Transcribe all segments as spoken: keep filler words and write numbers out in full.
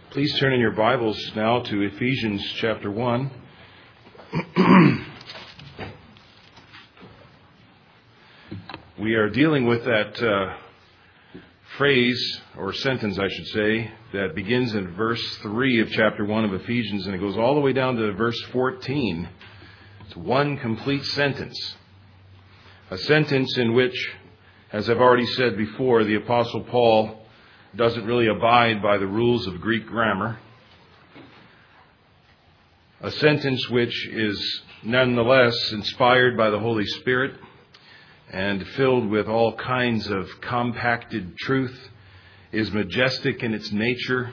Please turn in your Bibles now to Ephesians chapter one. We are dealing with that uh, phrase, or sentence I should say, that begins in verse three of chapter one of Ephesians, and it goes all the way down to verse fourteen. It's one complete sentence. A sentence in which, as I've already said before, the Apostle Paul doesn't really abide by the rules of Greek grammar. A sentence which is nonetheless inspired by the Holy Spirit and filled with all kinds of compacted truth, is majestic in its nature,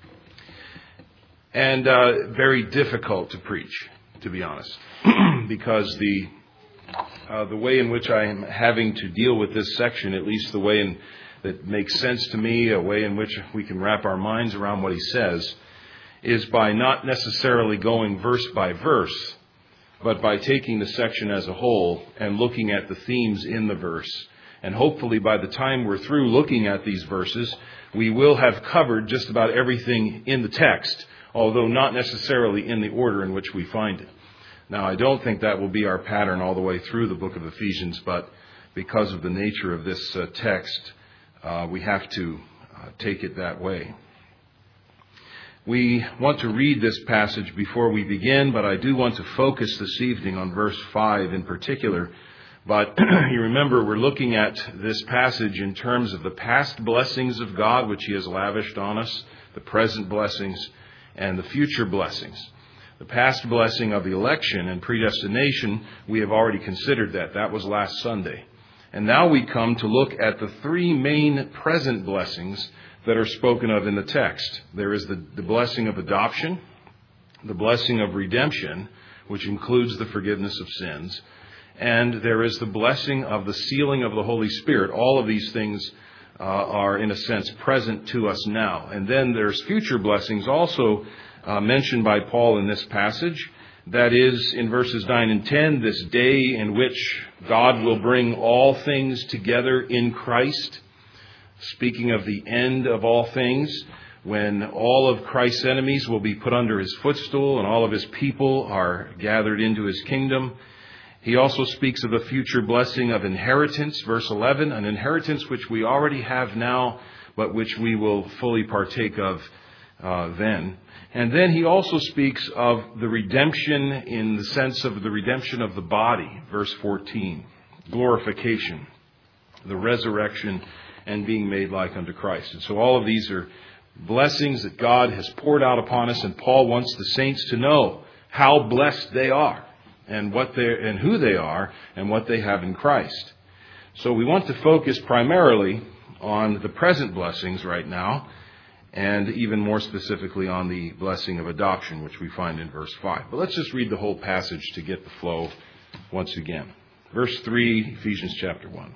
and uh, very difficult to preach, to be honest, because the uh, the way in which I am having to deal with this section, at least the way in that makes sense to me, a way in which we can wrap our minds around what he says, is by not necessarily going verse by verse, but by taking the section as a whole and looking at the themes in the verse. And hopefully by the time we're through looking at these verses, we will have covered just about everything in the text, although not necessarily in the order in which we find it. Now, I don't think that will be our pattern all the way through the book of Ephesians, but because of the nature of this uh, text, Uh, we have to uh, take it that way. We want to read this passage before we begin, but I do want to focus this evening on verse five in particular. But you remember, we're looking at this passage in terms of the past blessings of God, which He has lavished on us, the present blessings, and the future blessings. The past blessing of the election and predestination, we have already considered that. That was last Sunday. And now we come to look at the three main present blessings that are spoken of in the text. There is the, the blessing of adoption, the blessing of redemption, which includes the forgiveness of sins, and there is the blessing of the sealing of the Holy Spirit. All of these things uh, are, in a sense, present to us now. And then there's future blessings also uh, mentioned by Paul in this passage. That is, in verses nine and ten, this day in which God will bring all things together in Christ. Speaking of the end of all things, when all of Christ's enemies will be put under His footstool and all of His people are gathered into His kingdom. He also speaks of a future blessing of inheritance, verse eleven, an inheritance which we already have now, but which we will fully partake of uh, then. And then he also speaks of the redemption in the sense of the redemption of the body, verse fourteen, glorification, the resurrection, and being made like unto Christ. And so all of these are blessings that God has poured out upon us, and Paul wants the saints to know how blessed they are, and what they and who they are, and what they have in Christ. So we want to focus primarily on the present blessings right now, and even more specifically on the blessing of adoption, which we find in verse five. But let's just read the whole passage to get the flow once again. Verse three, Ephesians chapter one.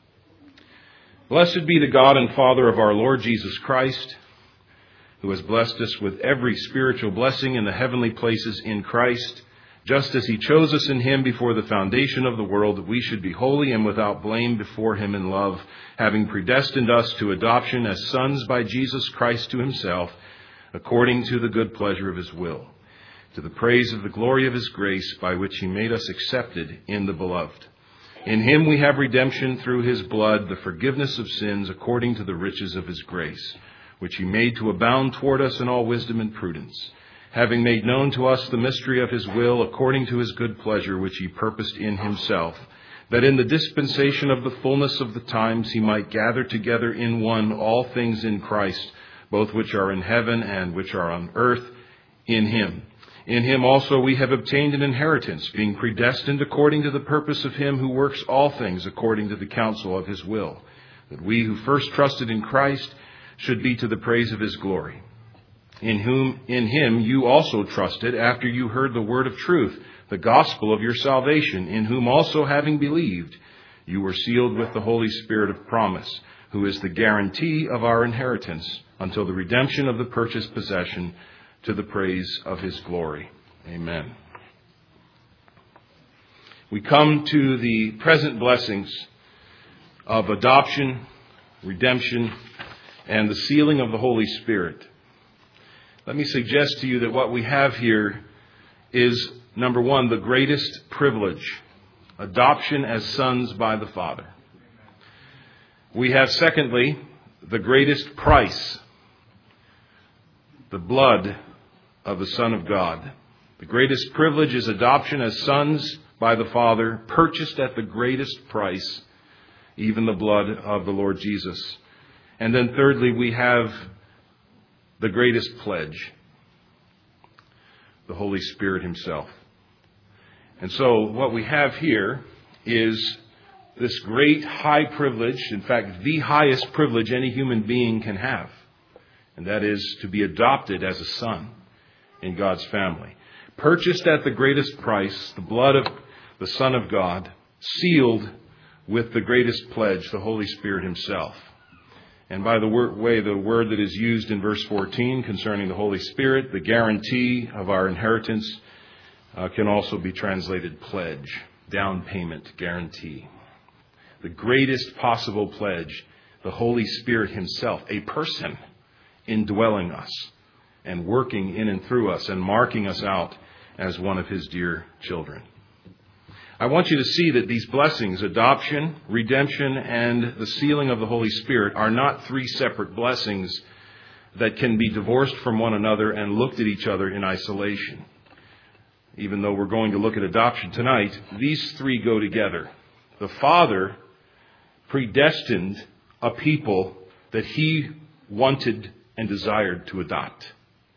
Blessed be the God and Father of our Lord Jesus Christ, who has blessed us with every spiritual blessing in the heavenly places in Christ, just as He chose us in Him before the foundation of the world, that we should be holy and without blame before Him in love, having predestined us to adoption as sons by Jesus Christ to Himself, according to the good pleasure of His will, to the praise of the glory of His grace, by which He made us accepted in the Beloved. In Him we have redemption through His blood, the forgiveness of sins, according to the riches of His grace, which He made to abound toward us in all wisdom and prudence, having made known to us the mystery of His will, according to His good pleasure, which He purposed in Himself, that in the dispensation of the fullness of the times He might gather together in one all things in Christ, both which are in heaven and which are on earth, in Him. In Him also we have obtained an inheritance, being predestined according to the purpose of Him who works all things according to the counsel of His will, that we who first trusted in Christ should be to the praise of His glory. In whom, in Him you also trusted after you heard the word of truth, the gospel of your salvation, in whom also having believed, you were sealed with the Holy Spirit of promise, who is the guarantee of our inheritance until the redemption of the purchased possession, to the praise of His glory. Amen. We come to the present blessings of adoption, redemption, and the sealing of the Holy Spirit. let me suggest to you that what we have here is, number one, the greatest privilege, adoption as sons by the Father. We have, secondly, the greatest price, the blood of the Son of God. The greatest privilege is adoption as sons by the Father, purchased at the greatest price, even the blood of the Lord Jesus. And then thirdly, we have the greatest pledge, the Holy Spirit himself. And so what we have here is this great high privilege, in fact, the highest privilege any human being can have. And that is to be adopted as a son in God's family. Purchased at the greatest price, the blood of the Son of God, sealed with the greatest pledge, the Holy Spirit himself. And by the way, the word that is used in verse fourteen concerning the Holy Spirit, the guarantee of our inheritance, uh, can also be translated pledge, down payment, guarantee. The greatest possible pledge, the Holy Spirit himself, a person indwelling us and working in and through us and marking us out as one of his dear children. I want you to see that these blessings, adoption, redemption, and the sealing of the Holy Spirit, are not three separate blessings that can be divorced from one another and looked at each other in isolation. Even though we're going to look at adoption tonight, these three go together. The Father predestined a people that he wanted and desired to adopt.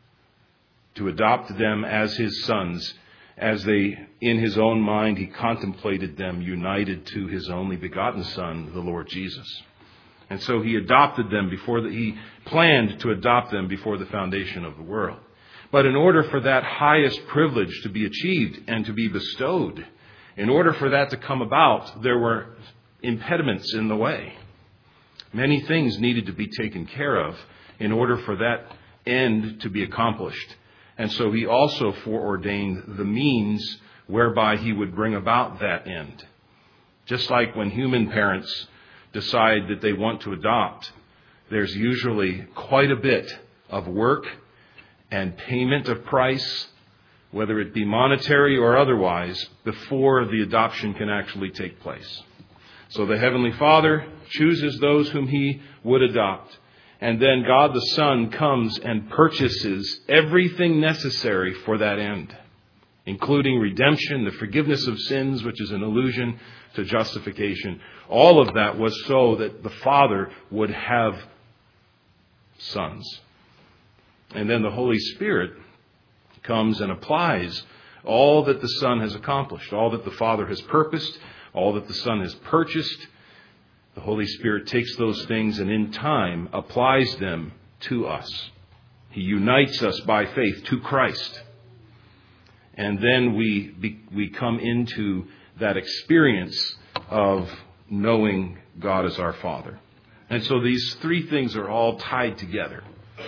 To adopt them as his sons, as they, in his own mind, he contemplated them united to his only begotten Son, the Lord Jesus. And so he adopted them before the, he planned to adopt them before the foundation of the world. But in order for that highest privilege to be achieved and to be bestowed, in order for that to come about, there were impediments in the way. Many things needed to be taken care of in order for that end to be accomplished. And so he also foreordained the means whereby he would bring about that end. Just like when human parents decide that they want to adopt, there's usually quite a bit of work and payment of price, whether it be monetary or otherwise, before the adoption can actually take place. So the Heavenly Father chooses those whom he would adopt. And then God the Son comes and purchases everything necessary for that end, including redemption, the forgiveness of sins, which is an allusion to justification. All of that was so that the Father would have sons. And then the Holy Spirit comes and applies all that the Son has accomplished, all that the Father has purposed, all that the Son has purchased. The Holy Spirit takes those things and in time applies them to us. He unites us by faith to Christ. And then we we come into that experience of knowing God as our Father. And so these three things are all tied together.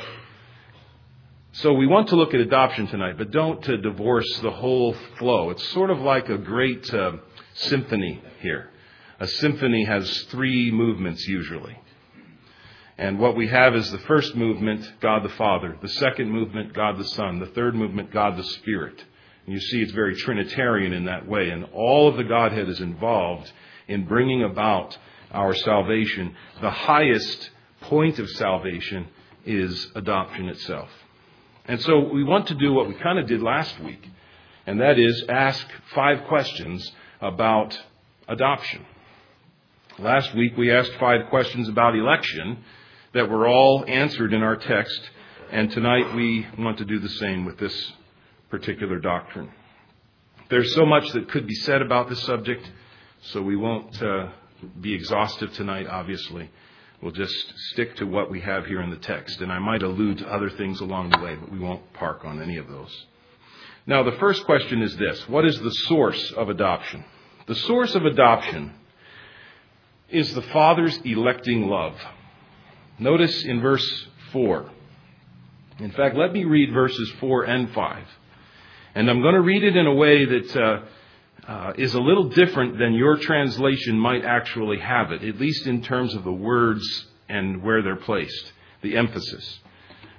So we want to look at adoption tonight, but don't uh, divorce the whole flow. It's sort of like a great uh, symphony here. A symphony has three movements usually. And what we have is the first movement, God the Father. The second movement, God the Son. The third movement, God the Spirit. And you see it's very Trinitarian in that way. And all of the Godhead is involved in bringing about our salvation. The highest point of salvation is adoption itself. And so we want to do what we kind of did last week. And that is ask five questions about adoption. Last week we asked five questions about election that were all answered in our text. And tonight we want to do the same with this particular doctrine. There's so much that could be said about this subject, so we won't uh, be exhaustive tonight, obviously. We'll just stick to what we have here in the text. And I might allude to other things along the way, but we won't park on any of those. Now, the first question is this. What is the source of adoption? The source of adoption is the Father's electing love. Notice in verse four. In fact, let me read verses four and five. And I'm going to read it in a way that uh, uh, is a little different than your translation might actually have it, at least in terms of the words and where they're placed, the emphasis.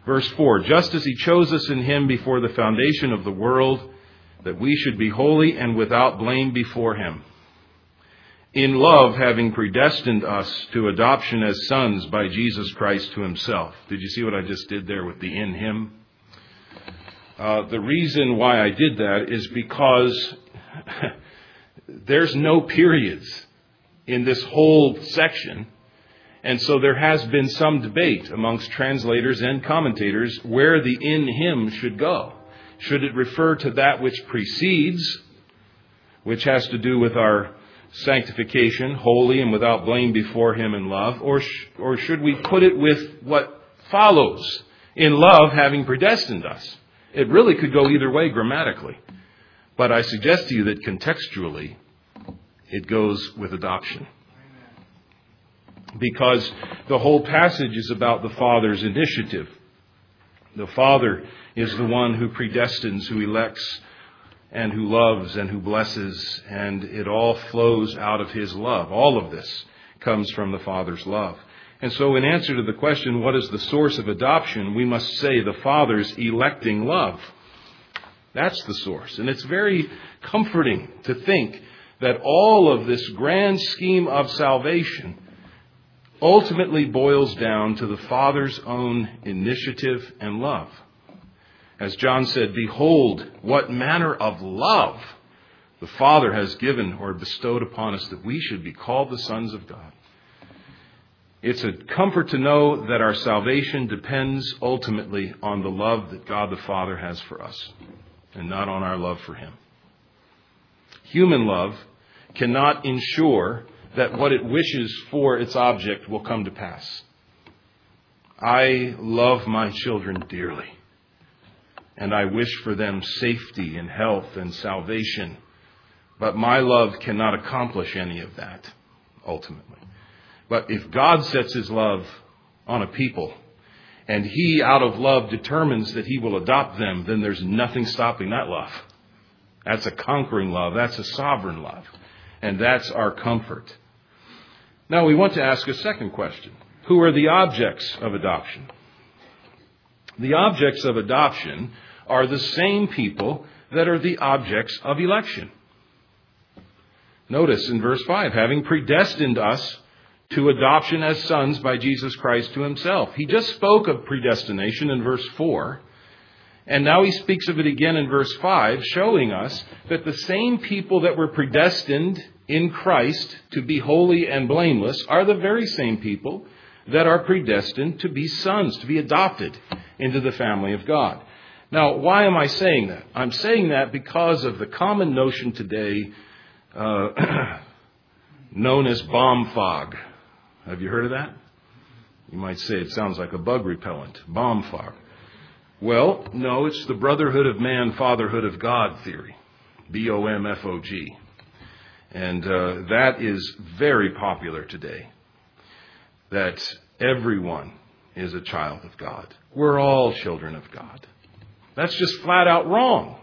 Verse four, just as he chose us in him before the foundation of the world, that we should be holy and without blame before him. In love, having predestined us to adoption as sons by Jesus Christ to himself. Did you see what I just did there with the in him? Uh, the reason why I did that is because there's no periods in this whole section. And so there has been some debate amongst translators and commentators where the in him should go. Should it refer to that which precedes, which has to do with our sanctification, holy and without blame before him in love, or sh- or should we put it with what follows, in love having predestined us? It really could go either way grammatically. But I suggest to you that contextually, it goes with adoption. Because the whole passage is about the Father's initiative. The Father is the one who predestines, who elects, and who loves, and who blesses, and it all flows out of his love. All of this comes from the Father's love. And so in answer to the question, what is the source of adoption, we must say the Father's electing love. That's the source. And it's very comforting to think that all of this grand scheme of salvation ultimately boils down to the Father's own initiative and love. As John said, behold, what manner of love the Father has given or bestowed upon us that we should be called the sons of God. It's a comfort to know that our salvation depends ultimately on the love that God the Father has for us and not on our love for him. Human love cannot ensure that what it wishes for its object will come to pass. I love my children dearly, and I wish for them safety and health and salvation, but my love cannot accomplish any of that, ultimately. But if God sets his love on a people, and he, out of love, determines that he will adopt them, then there's nothing stopping that love. That's a conquering love. That's a sovereign love. And that's our comfort. Now we want to ask a second question. Who are the objects of adoption? The objects of adoption are the same people that are the objects of election. Notice in verse five, having predestined us to adoption as sons by Jesus Christ to himself. He just spoke of predestination in verse four. And now he speaks of it again in verse five, showing us that the same people that were predestined in Christ to be holy and blameless are the very same people that are predestined to be sons, to be adopted into the family of God. Now, why am I saying that? I'm saying that because of the common notion today uh, known as bomb fog. Have you heard of that? You might say it sounds like a bug repellent. Bomb fog. Well, no, it's the brotherhood of man, fatherhood of God theory. B O M F O G. And uh, that is very popular today. That everyone is a child of God. We're all children of God. That's just flat out wrong.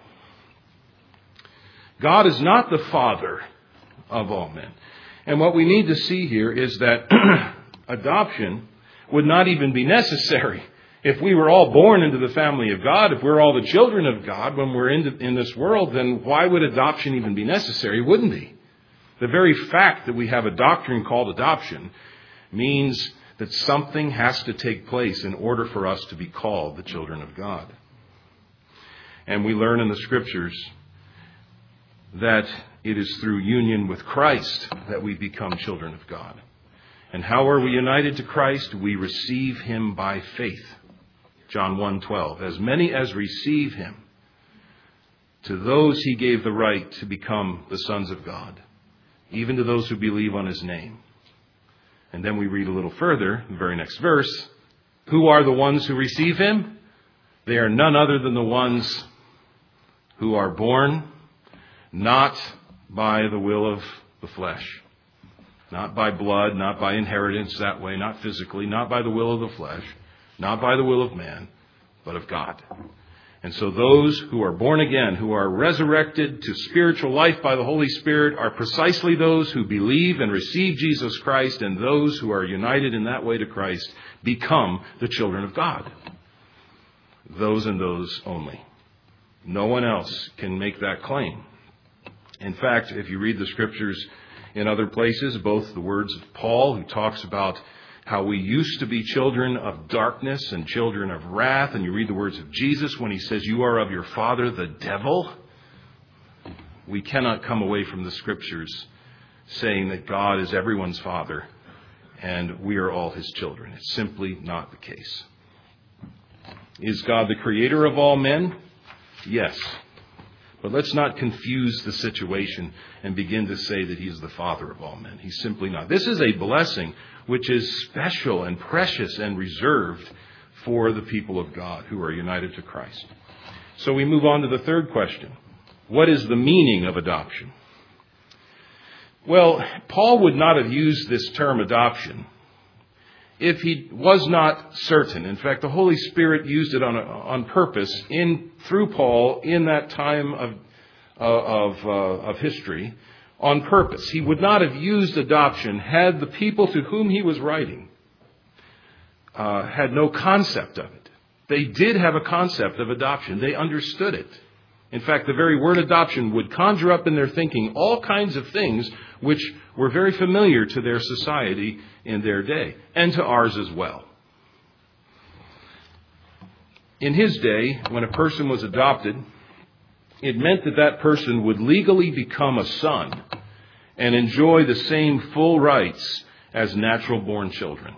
God is not the father of all men. And what we need to see here is that adoption would not even be necessary. If we were all born into the family of God, if we're all the children of God when we're in, in this world, then why would adoption even be necessary? It wouldn't be. The very fact that we have a doctrine called adoption means that something has to take place in order for us to be called the children of God. And we learn in the Scriptures that it is through union with Christ that we become children of God. And how are we united to Christ? We receive him by faith. John one twelve. As many as receive him, to those he gave the right to become the sons of God, even to those who believe on his name. And then we read a little further, the very next verse. Who are the ones who receive him? They are none other than the ones who are born not by the will of the flesh, not by blood, not by inheritance that way, not physically, not by the will of the flesh, not by the will of man, but of God. And so those who are born again, who are resurrected to spiritual life by the Holy Spirit, are precisely those who believe and receive Jesus Christ, and those who are united in that way to Christ become the children of God. those and those only. No one else can make that claim. In fact, if you read the scriptures in other places, both the words of Paul, who talks about how we used to be children of darkness and children of wrath, and you read the words of Jesus when he says, you are of your father, the devil. We cannot come away from the scriptures saying that God is everyone's father and we are all his children. It's simply not the case. Is God the creator of all men? Yes. But let's not confuse the situation and begin to say that he is the father of all men. He's simply not. This is a blessing which is special and precious and reserved for the people of God who are united to Christ. So we move on to the third question. What is the meaning of adoption? Well, Paul would not have used this term adoption if he was not certain. In fact, the Holy Spirit used it on on purpose in through Paul in that time of uh, of uh, of history on purpose. He would not have used adoption had the people to whom he was writing uh, had no concept of it. They did have a concept of adoption. They understood it. In fact, the very word adoption would conjure up in their thinking all kinds of things which were very familiar to their society in their day, and to ours as well. In his day, when a person was adopted, it meant that that person would legally become a son and enjoy the same full rights as natural-born children.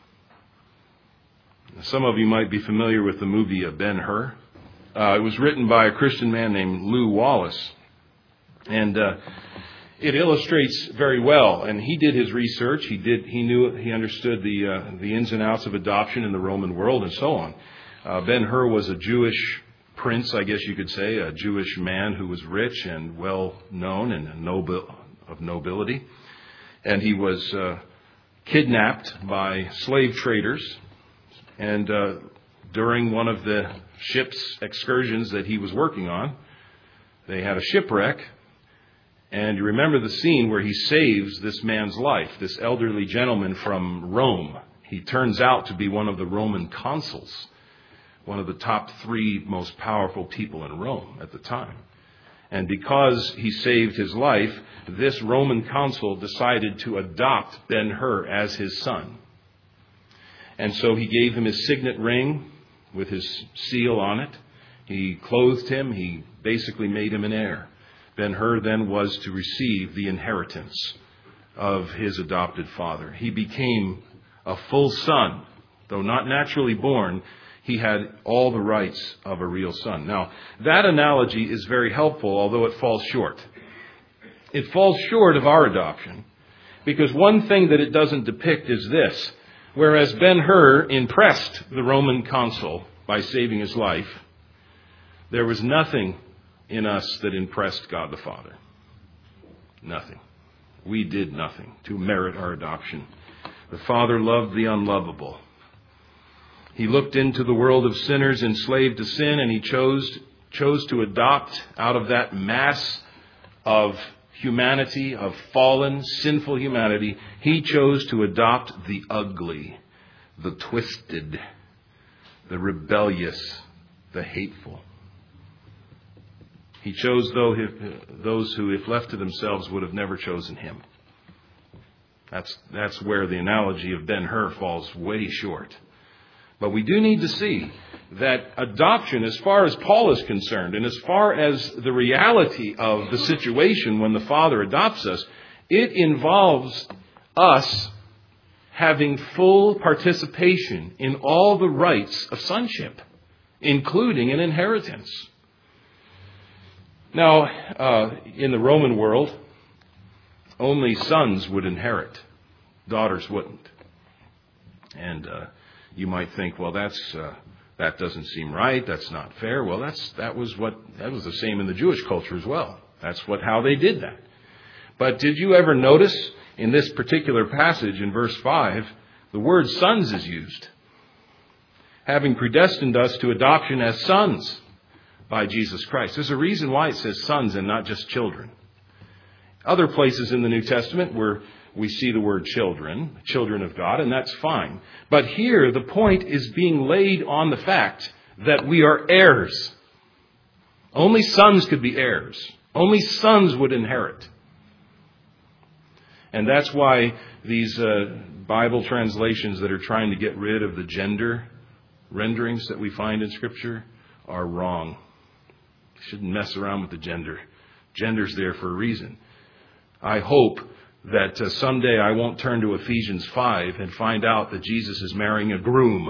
Some of you might be familiar with the movie Ben-Hur. Uh, it was written by a Christian man named Lew Wallace. And uh, it illustrates very well. And he did his research. He did. He knew. He understood the uh, the ins and outs of adoption in the Roman world and so on. Uh, Ben-Hur was a Jewish prince, I guess you could say, a Jewish man who was rich and well known and noble, of nobility. And he was uh, kidnapped by slave traders. And uh, during one of the ship's excursions that he was working on, they had a shipwreck. And you remember the scene where he saves this man's life, this elderly gentleman from Rome. He turns out to be one of the Roman consuls, one of the top three most powerful people in Rome at the time. And because he saved his life, this Roman consul decided to adopt Ben-Hur as his son. And so he gave him his signet ring with his seal on it. He clothed him. He basically made him an heir. Ben-Hur then was to receive the inheritance of his adopted father. He became a full son. Though not naturally born, he had all the rights of a real son. Now, that analogy is very helpful, although it falls short. It falls short of our adoption, because one thing that it doesn't depict is this. Whereas Ben-Hur impressed the Roman consul by saving his life, there was nothing in us that impressed God the Father. Nothing. We did nothing to merit our adoption. The Father loved the unlovable. He looked into the world of sinners enslaved to sin, and he chose, chose to adopt out of that mass of humanity, of fallen, sinful humanity. He chose to adopt the ugly, the twisted, the rebellious, the hateful. He chose those who, if left to themselves, would have never chosen him. That's, that's where the analogy of Ben-Hur falls way short. But we do need to see that adoption, as far as Paul is concerned, and as far as the reality of the situation when the Father adopts us, it involves us having full participation in all the rights of sonship, including an inheritance. Now, uh, in the Roman world, only sons would inherit. Daughters wouldn't. And uh, you might think, well, that's uh, that doesn't seem right. That's not fair. Well, that's that was what that was the same in the Jewish culture as well. That's what how they did that. But did you ever notice in this particular passage in verse five, the word sons is used, having predestined us to adoption as sons by Jesus Christ. There's a reason why it says sons and not just children. Other places in the New Testament where we see the word children, children of God, and that's fine. But here the point is being laid on the fact that we are heirs. Only sons could be heirs. Only sons would inherit. And that's why these uh, Bible translations that are trying to get rid of the gender renderings that we find in Scripture are wrong. You shouldn't mess around with the gender. Gender's there for a reason. I hope that uh, someday I won't turn to Ephesians five and find out that Jesus is marrying a groom.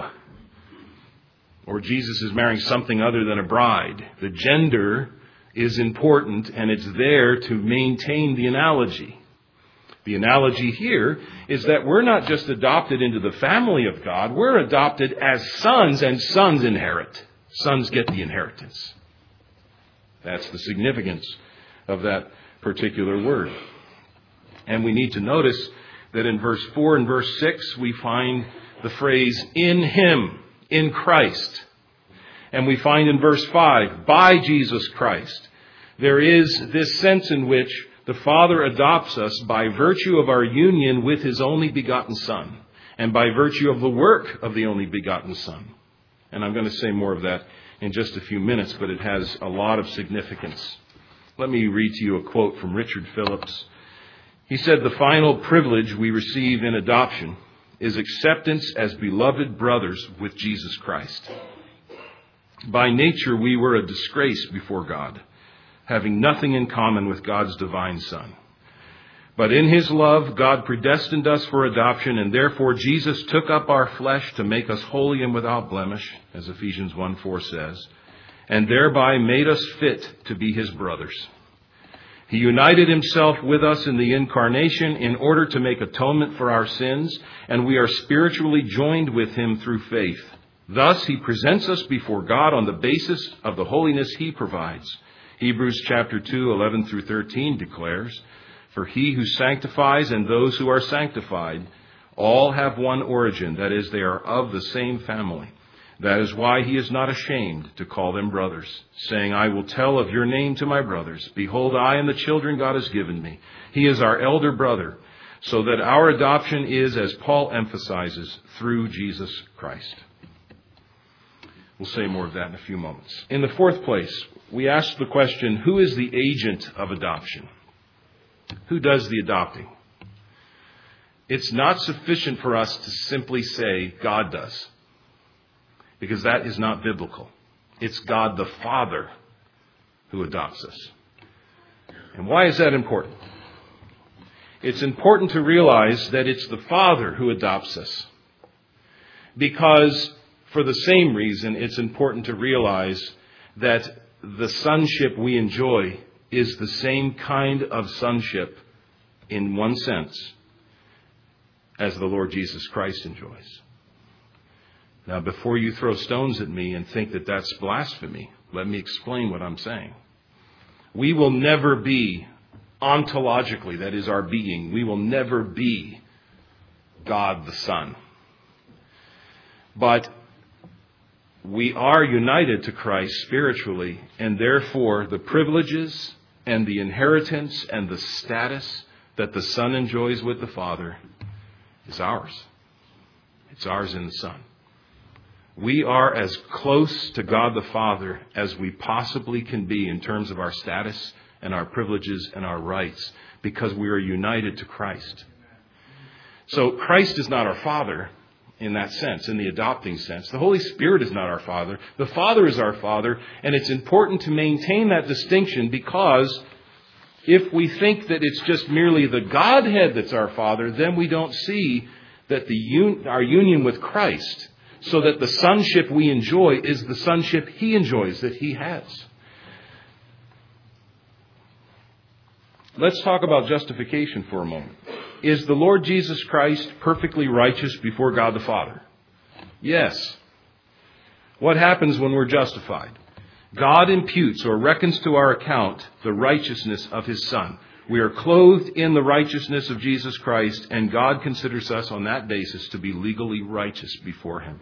Or Jesus is marrying something other than a bride. The gender is important, and it's there to maintain the analogy. The analogy here is that we're not just adopted into the family of God, we're adopted as sons, and sons inherit. Sons get the inheritance. That's the significance of that particular word. And we need to notice that in verse four and verse six we find the phrase, in Him, in Christ. And we find in verse five, by Jesus Christ. There is this sense in which the Father adopts us by virtue of our union with His only begotten Son, and by virtue of the work of the only begotten Son. And I'm going to say more of that in just a few minutes, but it has a lot of significance. Let me read to you a quote from Richard Phillips. He said, the final privilege we receive in adoption is acceptance as beloved brothers with Jesus Christ. By nature, we were a disgrace before God, having nothing in common with God's divine Son. But in His love, God predestined us for adoption, and therefore Jesus took up our flesh to make us holy and without blemish, as Ephesians one four says, and thereby made us fit to be His brothers. He united Himself with us in the incarnation in order to make atonement for our sins, and we are spiritually joined with Him through faith. Thus, He presents us before God on the basis of the holiness He provides. Hebrews chapter two, eleven through thirteen declares, for He who sanctifies and those who are sanctified all have one origin, that is, they are of the same family. That is why He is not ashamed to call them brothers, saying, I will tell of your name to my brothers. Behold, I and the children God has given me. He is our elder brother, so that our adoption is, as Paul emphasizes, through Jesus Christ. We'll say more of that in a few moments. In the fourth place, we ask the question, who is the agent of adoption? Who does the adopting? It's not sufficient for us to simply say God does, because that is not biblical. It's God the Father who adopts us. And why is that important? It's important to realize that it's the Father who adopts us, because for the same reason, it's important to realize that the sonship we enjoy is the same kind of sonship, in one sense, as the Lord Jesus Christ enjoys. Now, before you throw stones at me and think that that's blasphemy, let me explain what I'm saying. We will never be, ontologically, that is our being, we will never be God the Son. But we are united to Christ spiritually, and therefore the privileges and the inheritance and the status that the Son enjoys with the Father is ours. It's ours in the Son. We are as close to God the Father as we possibly can be in terms of our status and our privileges and our rights, because we are united to Christ. So Christ is not our Father in that sense, in the adopting sense. The Holy Spirit is not our Father. The Father is our Father, and it's important to maintain that distinction, because if we think that it's just merely the Godhead that's our Father, then we don't see that the un- our union with Christ, so that the sonship we enjoy is the sonship He enjoys, that He has. Let's talk about justification for a moment. Is the Lord Jesus Christ perfectly righteous before God the Father? Yes. What happens when we're justified? God imputes or reckons to our account the righteousness of His Son. We are clothed in the righteousness of Jesus Christ, and God considers us on that basis to be legally righteous before Him.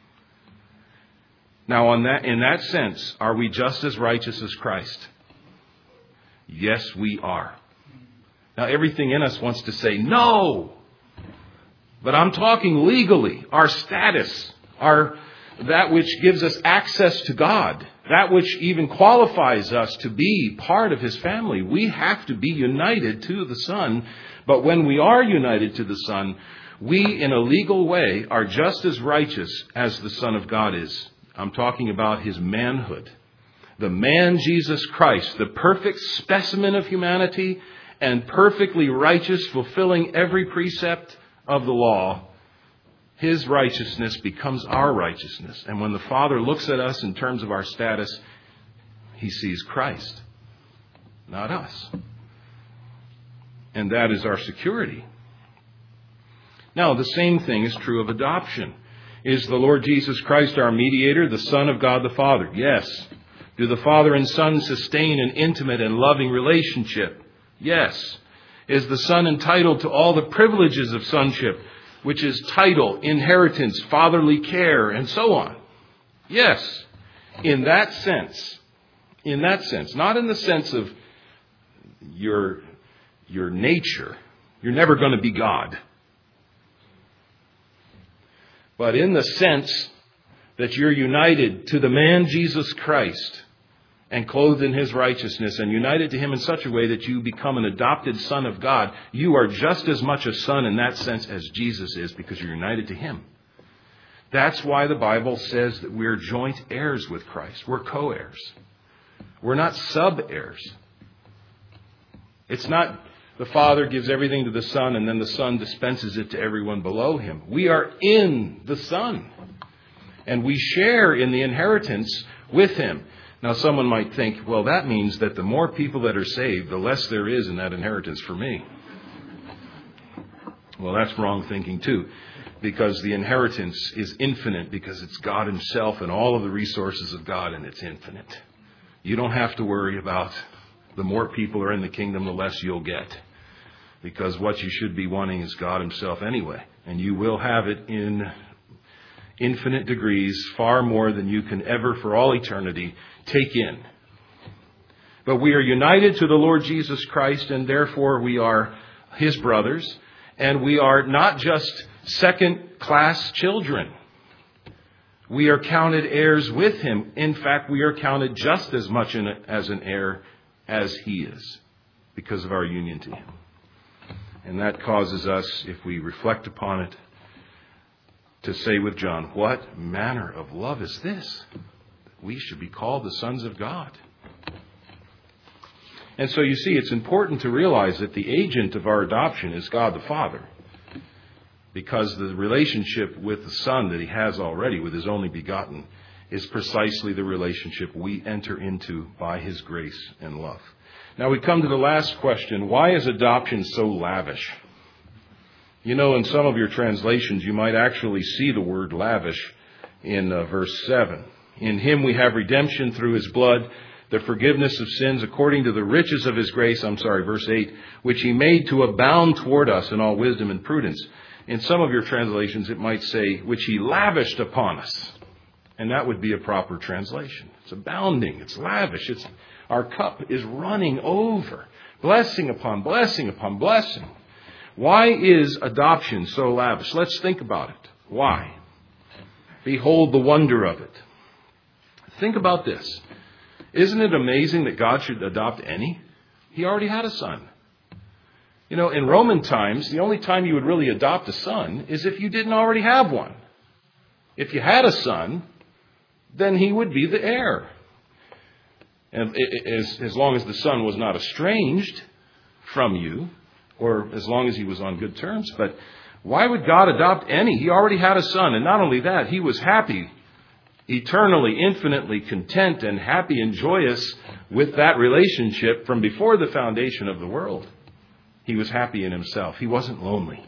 Now, on that, in that sense, are we just as righteous as Christ? Yes, we are. Now, everything in us wants to say no. But I'm talking legally. Our status, our that which gives us access to God, that which even qualifies us to be part of His family. We have to be united to the Son. But when we are united to the Son, we, in a legal way, are just as righteous as the Son of God is. I'm talking about His manhood. The man Jesus Christ, the perfect specimen of humanity and perfectly righteous, fulfilling every precept of the law, His righteousness becomes our righteousness. And when the Father looks at us in terms of our status, He sees Christ, not us. And that is our security. Now, the same thing is true of adoption. Is the Lord Jesus Christ our mediator, the Son of God the Father? Yes. Do the Father and Son sustain an intimate and loving relationship? Yes. Is the Son entitled to all the privileges of sonship, which is title, inheritance, fatherly care, and so on? Yes. In that sense. In that sense. Not in the sense of your, your nature. You're never going to be God. But in the sense that you're united to the man Jesus Christ and clothed in His righteousness and united to Him in such a way that you become an adopted son of God, you are just as much a son in that sense as Jesus is, because you're united to Him. That's why the Bible says that we're joint heirs with Christ. We're co-heirs. We're not sub-heirs. It's not the Father gives everything to the Son and then the Son dispenses it to everyone below Him. We are in the Son. And we share in the inheritance with Him. Now, someone might think, well, that means that the more people that are saved, the less there is in that inheritance for me. Well, that's wrong thinking too, because the inheritance is infinite, because it's God Himself and all of the resources of God, and it's infinite. You don't have to worry about the more people are in the kingdom, the less you'll get, because what you should be wanting is God Himself anyway, and you will have it in infinite degrees, far more than you can ever for all eternity take in. But we are united to the Lord Jesus Christ, and therefore we are His brothers, and we are not just second-class children. We are counted heirs with Him. In fact, we are counted just as much in a, as an heir as He is, because of our union to Him. And that causes us, if we reflect upon it, to say with John, what manner of love is this? We should be called the sons of God. And so you see, it's important to realize that the agent of our adoption is God the Father, because the relationship with the Son that He has already with His only begotten is precisely the relationship we enter into by His grace and love. Now we come to the last question. Why is adoption so lavish? You know, in some of your translations, you might actually see the word lavish in uh, verse seven. In Him we have redemption through His blood, the forgiveness of sins according to the riches of His grace. I'm sorry, verse eight, which He made to abound toward us in all wisdom and prudence. In some of your translations, it might say, which He lavished upon us. And that would be a proper translation. It's abounding. It's lavish. It's, our cup is running over. Blessing upon blessing upon blessing. Why is adoption so lavish? Let's think about it. Why? Behold the wonder of it. Think about this. Isn't it amazing that God should adopt any? He already had a son. You know, in Roman times, the only time you would really adopt a son is if you didn't already have one. If you had a son, then he would be the heir. And as, as long as the son was not estranged from you, or as long as he was on good terms. But why would God adopt any? He already had a son. And not only that, He was happy, eternally, infinitely content and happy and joyous with that relationship from before the foundation of the world. He was happy in Himself. He wasn't lonely.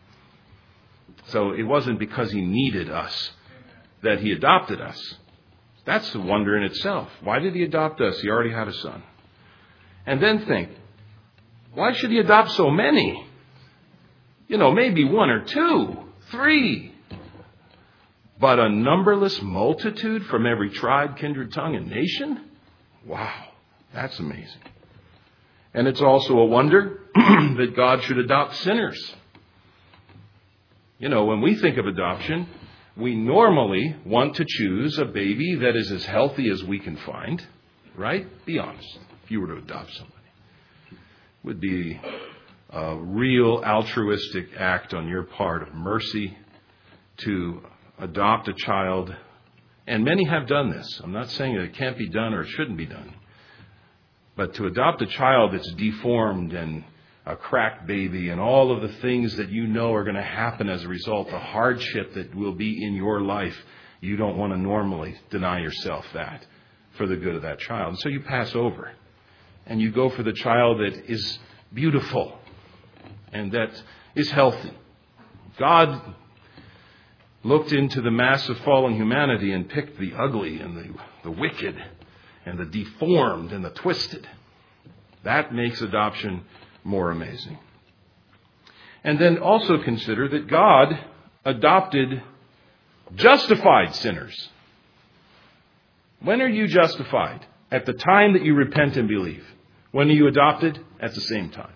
So it wasn't because He needed us that He adopted us. That's the wonder in itself. Why did He adopt us? He already had a son. And then think, why should He adopt so many? You know, maybe one or two, three. But a numberless multitude from every tribe, kindred, tongue, and nation? Wow, that's amazing. And it's also a wonder that God should adopt sinners. You know, when we think of adoption, we normally want to choose a baby that is as healthy as we can find, right? Be honest. If you were to adopt somebody, it would be a real altruistic act on your part of mercy to adopt a child. And many have done this. I'm not saying that it can't be done or it shouldn't be done. But to adopt a child that's deformed and a cracked baby and all of the things that you know are going to happen as a result, the hardship that will be in your life, you don't want to normally deny yourself that for the good of that child. And so you pass over and you go for the child that is beautiful and that is healthy. God looked into the mass of fallen humanity and picked the ugly and the, the wicked and the deformed and the twisted. That makes adoption more amazing. And then also consider that God adopted justified sinners. When are you justified? At the time that you repent and believe. When are you adopted? At the same time.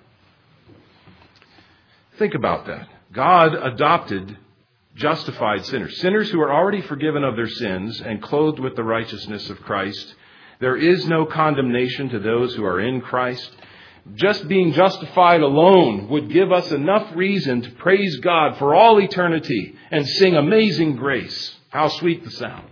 Think about that. God adopted justified sinners. Sinners who are already forgiven of their sins and clothed with the righteousness of Christ. There is no condemnation to those who are in Christ. Just being justified alone would give us enough reason to praise God for all eternity and sing Amazing Grace. How sweet the sound.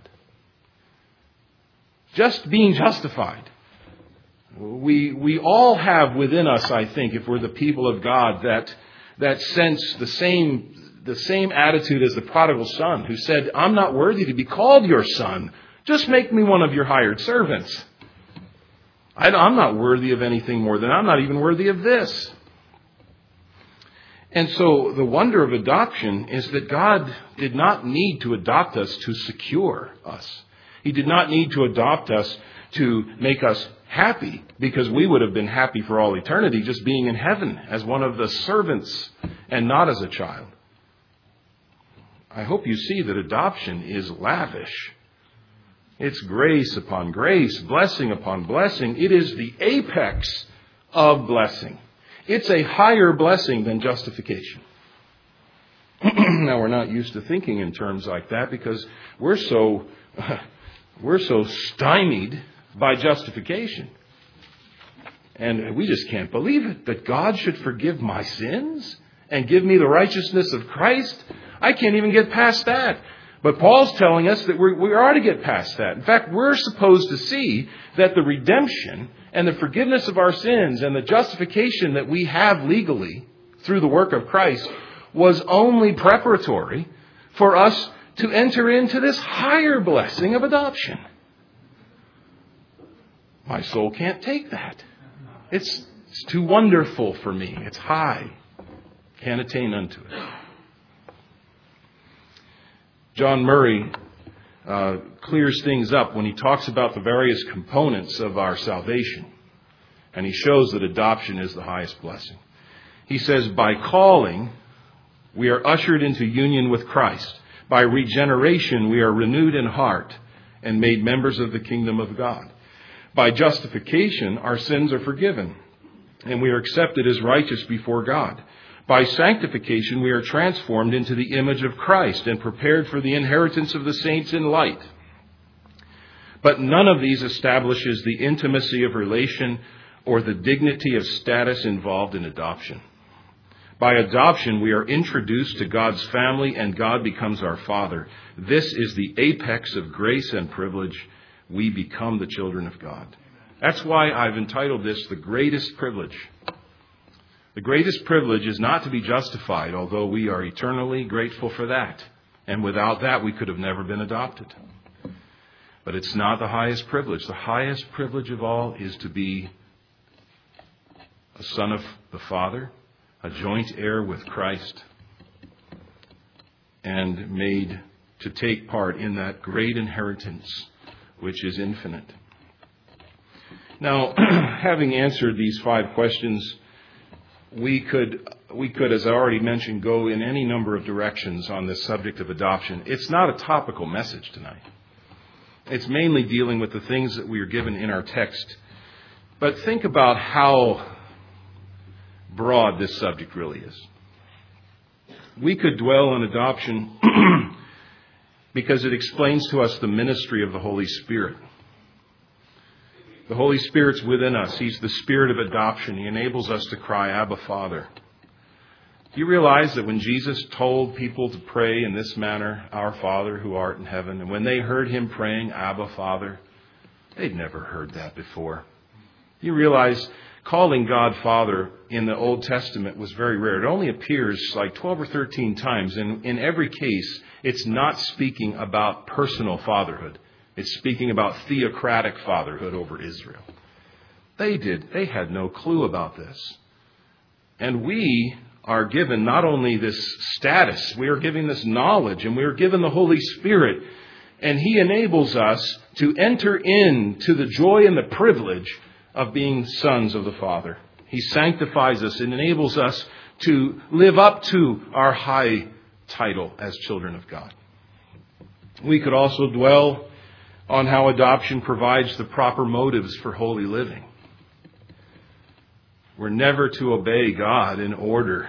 Just being justified. We we all have within us, I think, if we're the people of God, that that sense, the same the same attitude as the prodigal son who said, I'm not worthy to be called your son. Just make me one of your hired servants. I, I'm not worthy of anything more than I'm not even worthy of this. And so the wonder of adoption is that God did not need to adopt us to secure us. He did not need to adopt us to make us happy, because we would have been happy for all eternity just being in heaven as one of the servants and not as a child. I hope you see that adoption is lavish. It's grace upon grace, blessing upon blessing. It is the apex of blessing. It's a higher blessing than justification. Now, we're not used to thinking in terms like that because we're so we're so stymied by justification. And we just can't believe it, that God should forgive my sins and give me the righteousness of Christ. I can't even get past that. But Paul's telling us that we're, we are to get past that. In fact, we're supposed to see that the redemption and the forgiveness of our sins and the justification that we have legally through the work of Christ was only preparatory for us to enter into this higher blessing of adoption. My soul can't take that. It's, it's too wonderful for me. It's high. Can't attain unto it. John Murray uh, clears things up when he talks about the various components of our salvation. And he shows that adoption is the highest blessing. He says, by calling, we are ushered into union with Christ. By regeneration, we are renewed in heart and made members of the kingdom of God. By justification, our sins are forgiven, and we are accepted as righteous before God. By sanctification, we are transformed into the image of Christ and prepared for the inheritance of the saints in light. But none of these establishes the intimacy of relation or the dignity of status involved in adoption. By adoption, we are introduced to God's family and God becomes our Father. This is the apex of grace and privilege. We become the children of God. That's why I've entitled this The Greatest Privilege. The greatest privilege is not to be justified, although we are eternally grateful for that. And without that, we could have never been adopted. But it's not the highest privilege. The highest privilege of all is to be a son of the Father, a joint heir with Christ, and made to take part in that great inheritance, which is infinite. Now, having answered these five questions, we could, we could, as I already mentioned, go in any number of directions on this subject of adoption. It's not a topical message tonight. It's mainly dealing with the things that we are given in our text. But think about how broad this subject really is. We could dwell on adoption because it explains to us the ministry of the Holy Spirit. The Holy Spirit's within us. He's the Spirit of adoption. He enables us to cry, Abba, Father. Do you realize that when Jesus told people to pray in this manner, Our Father who art in heaven, and when they heard him praying, Abba, Father, they'd never heard that before. You realize calling God Father in the Old Testament was very rare. It only appears like twelve or thirteen times. And in every case, it's not speaking about personal fatherhood. It's speaking about theocratic fatherhood over Israel. They did. They had no clue about this. And we are given not only this status, we are given this knowledge, and we are given the Holy Spirit. And He enables us to enter into the joy and the privilege of being sons of the Father. He sanctifies us and enables us to live up to our high title as children of God. We could also dwell on how adoption provides the proper motives for holy living. We're never to obey God in order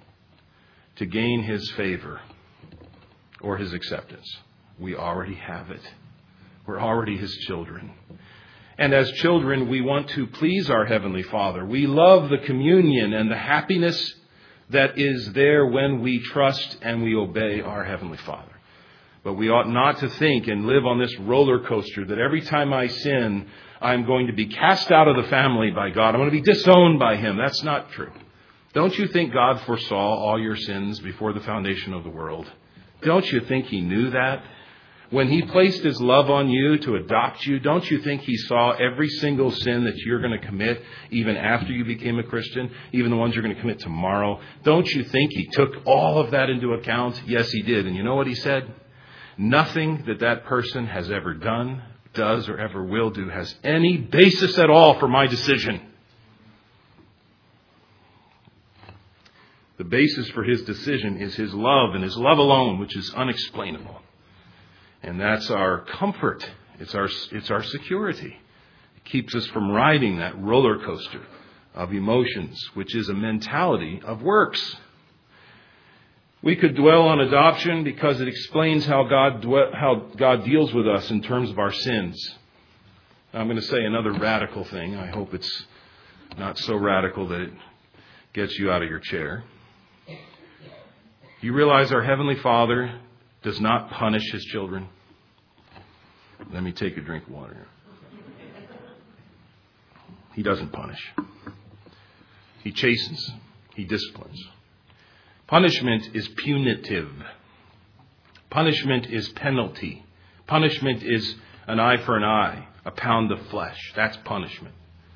to gain His favor or His acceptance. We already have it. We're already His children. And as children, we want to please our Heavenly Father. We love the communion and the happiness that is there when we trust and we obey our Heavenly Father. But we ought not to think and live on this roller coaster that every time I sin, I'm going to be cast out of the family by God. I'm going to be disowned by Him. That's not true. Don't you think God foresaw all your sins before the foundation of the world? Don't you think He knew that? When He placed His love on you to adopt you, don't you think He saw every single sin that you're going to commit even after you became a Christian, even the ones you're going to commit tomorrow? Don't you think He took all of that into account? Yes, He did. And you know what He said? Nothing that that person has ever done, does, or ever will do has any basis at all for my decision. The basis for His decision is His love, and His love alone, which is unexplainable. And that's our comfort. It's our, it's our security. It keeps us from riding that roller coaster of emotions, which is a mentality of works. We could dwell on adoption because it explains how God dwe- how God deals with us in terms of our sins. Now, I'm going to say another radical thing. I hope it's not so radical that it gets you out of your chair. You realize our Heavenly Father does not punish His children. Let me take a drink of water. He doesn't punish. He chastens. He disciplines. Punishment is punitive. Punishment is penalty. Punishment is an eye for an eye, a pound of flesh. That's punishment.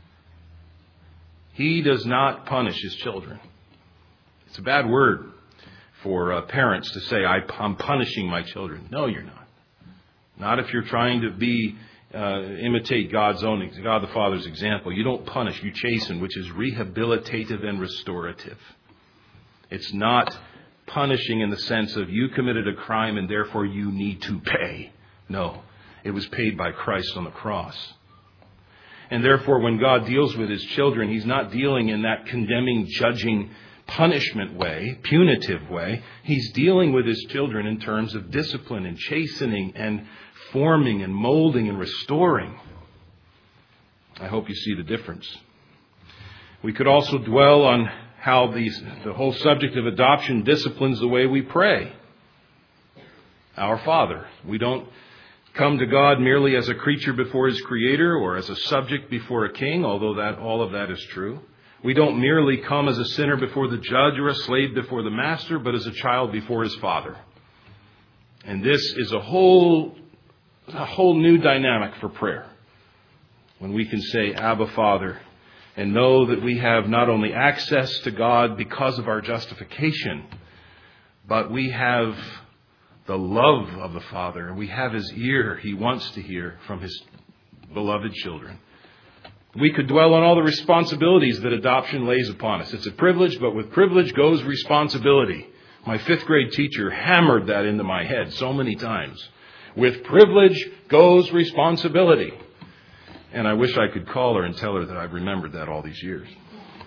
He does not punish His children. It's a bad word for uh, parents to say, I, I'm punishing my children. No, you're not. Not if you're trying to be uh, imitate God's own, God the Father's example. You don't punish, you chasten, which is rehabilitative and restorative. It's not punishing in the sense of you committed a crime and therefore you need to pay. No, it was paid by Christ on the cross. And therefore, when God deals with His children, He's not dealing in that condemning, judging, punishment way, punitive way. He's dealing with His children in terms of discipline and chastening and forming and molding and restoring. I hope you see the difference. We could also dwell on how these, the whole subject of adoption disciplines the way we pray. Our Father. We don't come to God merely as a creature before His Creator or as a subject before a king, although that all of that is true. We don't merely come as a sinner before the judge or a slave before the master, but as a child before his father. And this is a whole, a whole new dynamic for prayer. When we can say, Abba, Father, and know that we have not only access to God because of our justification, but we have the love of the Father. We have His ear. He wants to hear from His beloved children. We could dwell on all the responsibilities that adoption lays upon us. It's a privilege, but with privilege goes responsibility. My fifth grade teacher hammered that into my head so many times. With privilege goes responsibility. And I wish I could call her and tell her that I've remembered that all these years.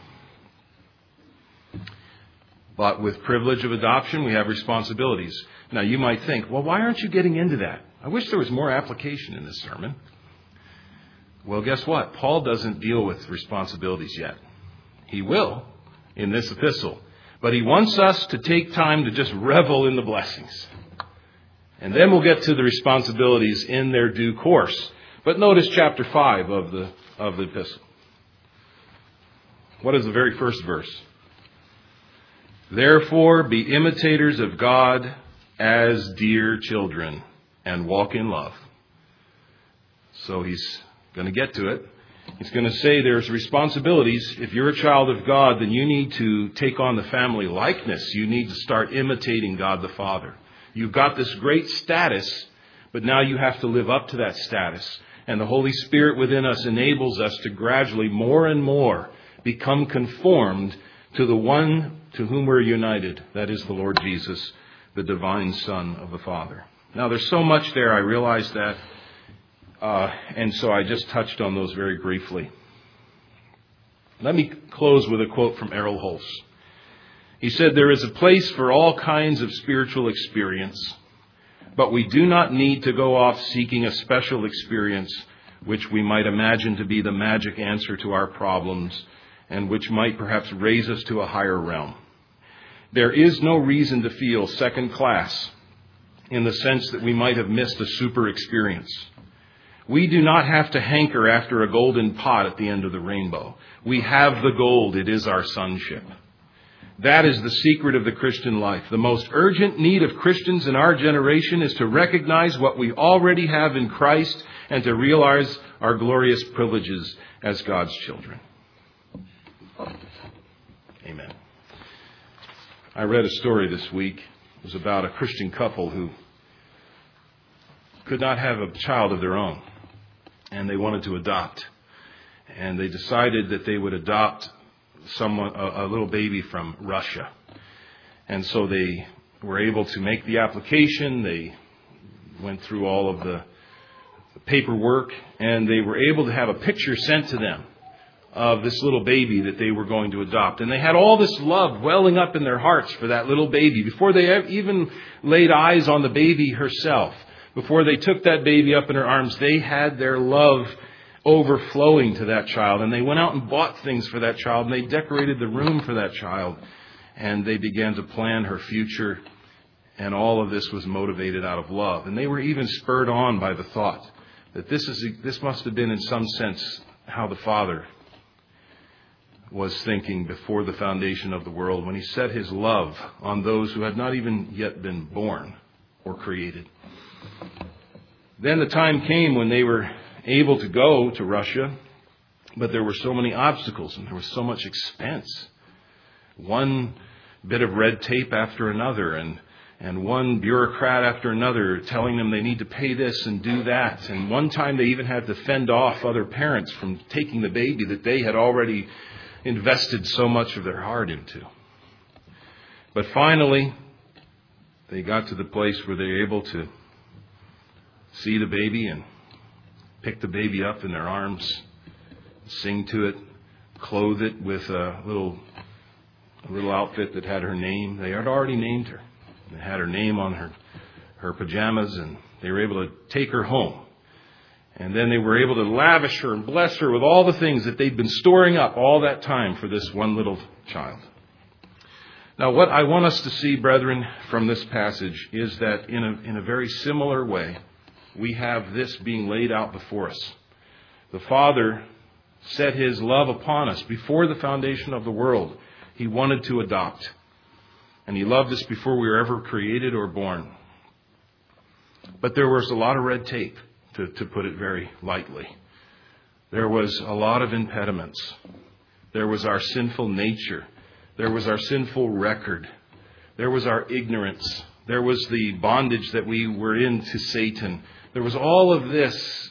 But with privilege of adoption, we have responsibilities. Now you might think, well, why aren't you getting into that? I wish there was more application in this sermon. Well, guess what? Paul doesn't deal with responsibilities yet. He will in this epistle. But he wants us to take time to just revel in the blessings. And then we'll get to the responsibilities in their due course. But notice chapter five of the of the epistle. What is the very first verse? Therefore, be imitators of God as dear children, and walk in love. So he's going to get to it. He's going to say there's responsibilities. If you're a child of God, then you need to take on the family likeness. You need to start imitating God the Father. You've got this great status, but now you have to live up to that status. And the Holy Spirit within us enables us to gradually, more and more, become conformed to the one to whom we're united. That is the Lord Jesus, the divine Son of the Father. Now, there's so much there, I realize that. Uh, and so I just touched on those very briefly. Let me close with a quote from Errol Hulse. He said, there is a place for all kinds of spiritual experience, but we do not need to go off seeking a special experience which we might imagine to be the magic answer to our problems and which might perhaps raise us to a higher realm. There is no reason to feel second class in the sense that we might have missed a super experience. We do not have to hanker after a golden pot at the end of the rainbow. We have the gold. It is our sonship. That is the secret of the Christian life. The most urgent need of Christians in our generation is to recognize what we already have in Christ and to realize our glorious privileges as God's children. Amen. I read a story this week. It was about a Christian couple who could not have a child of their own, and they wanted to adopt. And they decided that they would adopt someone, a, a little baby from Russia. And so they were able to make the application. They went through all of the paperwork, and they were able to have a picture sent to them of this little baby that they were going to adopt. And they had all this love welling up in their hearts for that little baby before they even laid eyes on the baby herself. Before they took that baby up in her arms, they had their love overflowing to that child. And they went out and bought things for that child, and they decorated the room for that child. And they began to plan her future. And all of this was motivated out of love. And they were even spurred on by the thought that this is this must have been in some sense how the Father was thinking before the foundation of the world when he set his love on those who had not even yet been born or created. Then the time came when they were able to go to Russia, but there were so many obstacles and there was so much expense. One bit of red tape after another, and and one bureaucrat after another telling them they need to pay this and do that. And one time they even had to fend off other parents from taking the baby that they had already invested so much of their heart into. But finally, they got to the place where they were able to see the baby and pick the baby up in their arms, sing to it, clothe it with a little a little outfit that had her name. They had already named her. They had her name on her, her pajamas, and they were able to take her home. And then they were able to lavish her and bless her with all the things that they'd been storing up all that time for this one little child. Now, what I want us to see, brethren, from this passage is that in a, in a very similar way, we have this being laid out before us. The Father set his love upon us before the foundation of the world. He wanted to adopt. And he loved us before we were ever created or born. But there was a lot of red tape, to, to put it very lightly. There was a lot of impediments. There was our sinful nature. There was our sinful record. There was our ignorance. There was the bondage that we were in to Satan. There was all of this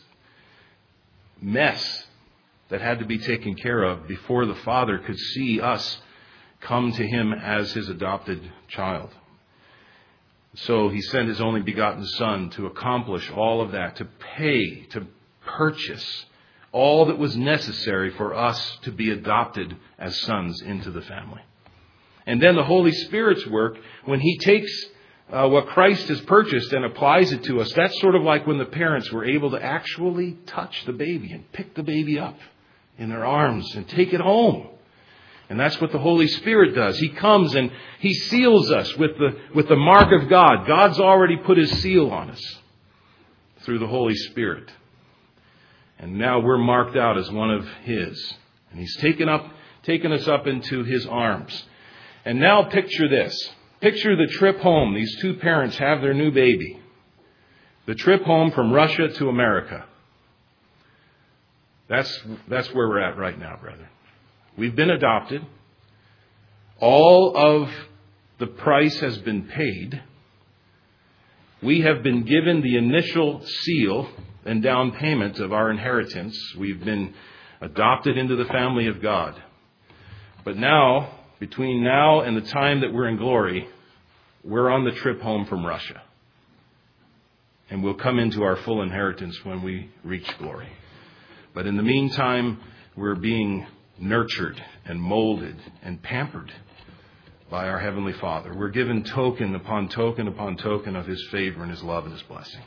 mess that had to be taken care of before the Father could see us come to him as his adopted child. So he sent his only begotten Son to accomplish all of that, to pay, to purchase all that was necessary for us to be adopted as sons into the family. And then the Holy Spirit's work, when he takes uh, what Christ has purchased and applies it to us, that's sort of like when the parents were able to actually touch the baby and pick the baby up in their arms and take it home. And that's what the Holy Spirit does. He comes and He seals us with the, with the mark of God. God's already put His seal on us through the Holy Spirit. And now we're marked out as one of His. And He's taken up, taken us up into His arms. And now picture this. Picture the trip home. These two parents have their new baby. The trip home from Russia to America. That's, that's where we're at right now, brethren. We've been adopted. All of the price has been paid. We have been given the initial seal and down payment of our inheritance. We've been adopted into the family of God. But now, between now and the time that we're in glory, we're on the trip home from Russia. And we'll come into our full inheritance when we reach glory. But in the meantime, we're being nurtured and molded and pampered by our Heavenly Father. We're given token upon token upon token of His favor and His love and His blessing.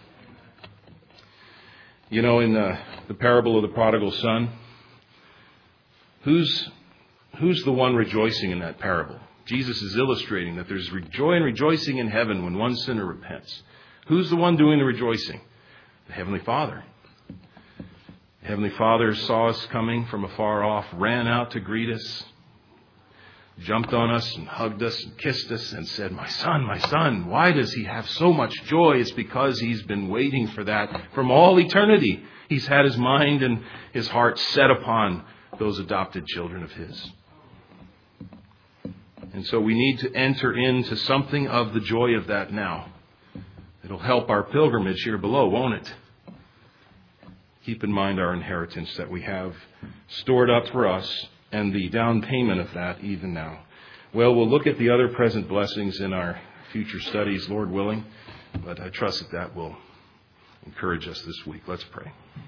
You know, in the, the parable of the prodigal son, who's, who's the one rejoicing in that parable? Jesus is illustrating that there's joy and rejoicing in heaven when one sinner repents. Who's the one doing the rejoicing? The Heavenly Father. Heavenly Father saw us coming from afar off, ran out to greet us, jumped on us and hugged us and kissed us and said, "My son, my son, why does he have so much joy?" It's because he's been waiting for that from all eternity. He's had his mind and his heart set upon those adopted children of his. And so we need to enter into something of the joy of that now. It'll help our pilgrimage here below, won't it? Keep in mind our inheritance that we have stored up for us and the down payment of that even now. Well, we'll look at the other present blessings in our future studies, Lord willing. But I trust that that will encourage us this week. Let's pray.